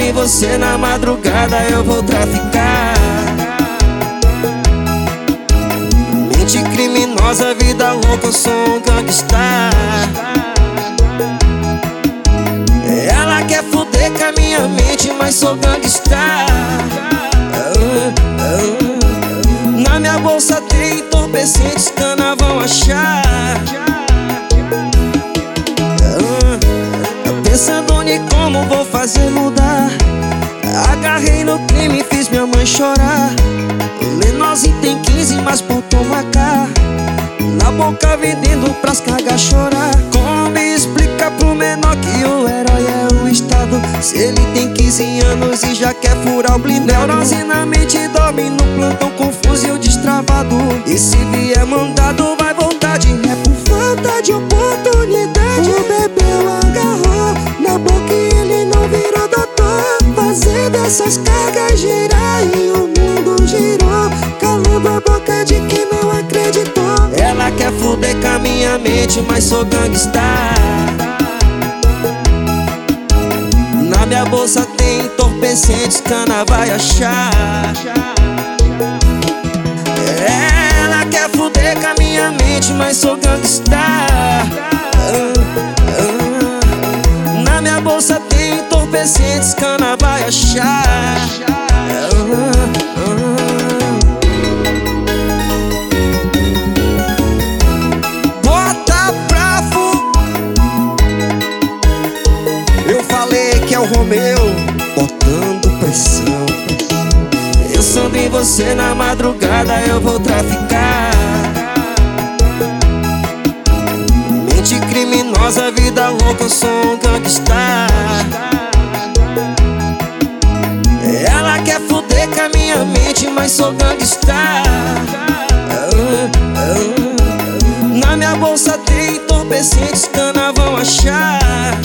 em você na madrugada eu vou traficar. Mente criminosa, vida louca, eu sou um gangsta. Ela quer foder com a minha mente, mas sou gangsta. Na minha bolsa tem entorpecentes, cana vão achar. Pensando em como vou fazer mudar. Agarrei no crime, fiz minha mãe chorar. O menorzinho tem 15, mas botou uma cá na boca vendendo pras cagas chorar. Como explica pro menor que o herói é o Estado, se ele tem 15 anos e já quer furar o blindado? Neurose na mente, dorme no plantão com fuzil destravado. E se vier mandado vai voltar de ré por falta de oportunidade. O bebê o agarrou na boca e ele não virou doutor, fazendo essas cargas girar e o mundo girou, calando a boca de quem não acreditou. Ela quer fuder com a minha mente, mas sou gangsta. Na minha bolsa tem entorpecentes, cana vai achar. Ela quer fuder com a minha mente, mas sou gangsta. Na minha bolsa tem entorpecentes, cana vai achar. Bota bravo. Eu falei que é o Romeu, botando pressão. Pensando em você na madrugada eu vou traficar. Mente criminosa, vida louca, eu sou um gangsta. Ela quer fuder com a minha mente, mas sou gangsta. Na minha bolsa tem entorpecentes, cana vão achar.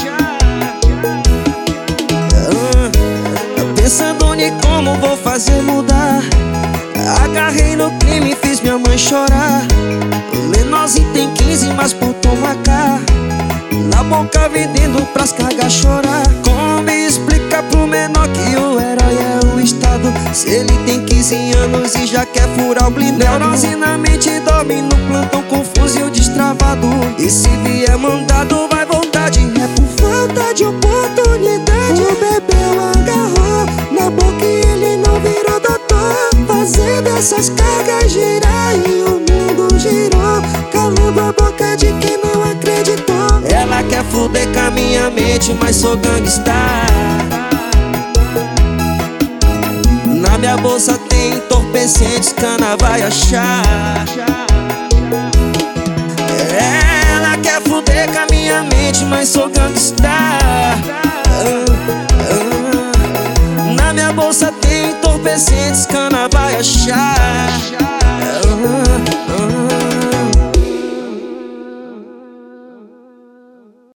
Pensando em como vou fazer mudar. Agarrei no crime, fiz minha mãe chorar. O menorzinho tem 15, mas botou uma cá na boca vendendo pras cagas chorar. Como explica pro menor que o herói é o Estado, se ele tem 15 anos e já quer furar o blindado? Neurose na mente, dorme no plantão com fuzil destravado. E se vier mandado vai voltar de ré por falta de oportunidade. O bebê o agarrou na boca e ele não virou doutor, fazendo essas cargas girar e o mundo girou, calando a boca de quem não acreditou. Ela quer fuder com a minha mente, mas sou gangsta. Na minha bolsa tem entorpecentes, cana vai achar. Ela quer fuder com a minha mente, mas sou gangsta. Na minha bolsa tem entorpecentes, cana vai achar.